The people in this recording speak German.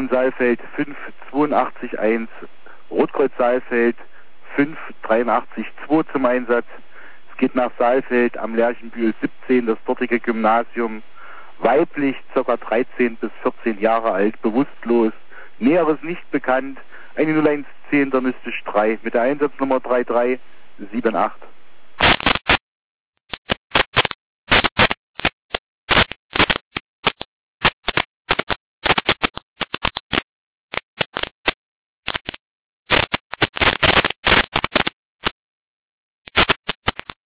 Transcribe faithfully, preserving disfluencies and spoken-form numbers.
Region Saalfeld fünf acht zwei eins, Rotkreuz Saalfeld fünf drei acht zwei zum Einsatz. Es geht nach Saalfeld am Lerchenbühl siebzehn, das dortige Gymnasium, weiblich, ca. dreizehn bis vierzehn Jahre alt, bewusstlos, Näheres nicht bekannt, eine null eins zehn der Mystisch drei mit der Einsatznummer drei drei sieben acht.